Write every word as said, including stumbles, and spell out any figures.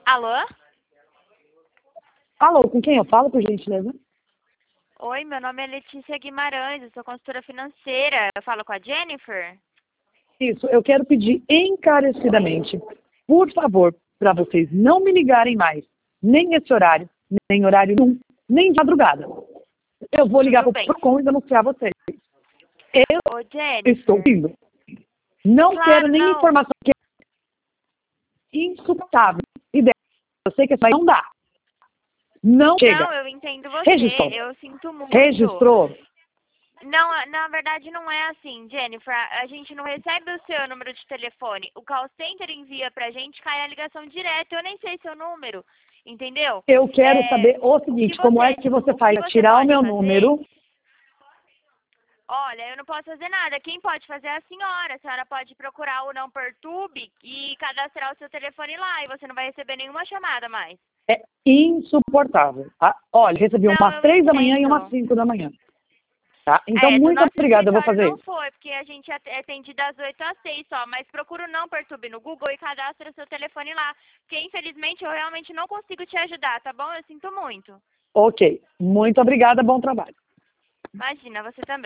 Alô? Alô, com quem eu falo, por gentileza? Oi, meu nome é Letícia Guimarães, eu sou consultora financeira. Eu falo com a Jennifer? Isso, eu quero pedir encarecidamente, por favor, para vocês não me ligarem mais, nem esse horário, nem horário nenhum, nem de madrugada. Eu vou ligar Tudo para o bem. Procon e denunciar vocês. Eu Ô, Jennifer. estou indo. Não Claro, quero nem não. informação que é insuportável. E dessa, eu sei que isso aí não dá. Não chega. Não, eu entendo você. Registrou. Eu sinto muito. Registrou. Não, na verdade não é assim, Jennifer. A gente não recebe o seu número de telefone. O call center envia pra gente, cai a ligação direta. Eu nem sei seu número, entendeu? Eu quero É, saber o o que seguinte, você, como é que você o faz? que você Tirar o pode meu fazer? número. Olha, eu não posso fazer nada. Quem pode fazer é a senhora. A senhora pode procurar o Não Perturbe e cadastrar o seu telefone lá e você não vai receber nenhuma chamada mais. É insuportável. Tá? Olha, recebi Não, umas eu três da manhã e umas entendo. cinco da manhã. Tá? Então, É, do muito nosso obrigada, eu vou escritório fazer não isso. foi, porque a gente é atendido das oito às seis só, mas procura o Não Perturbe no Google e cadastra o seu telefone lá, porque infelizmente eu realmente não consigo te ajudar, tá bom? Eu sinto muito. Ok. Muito obrigada, bom trabalho. Imagina, você também.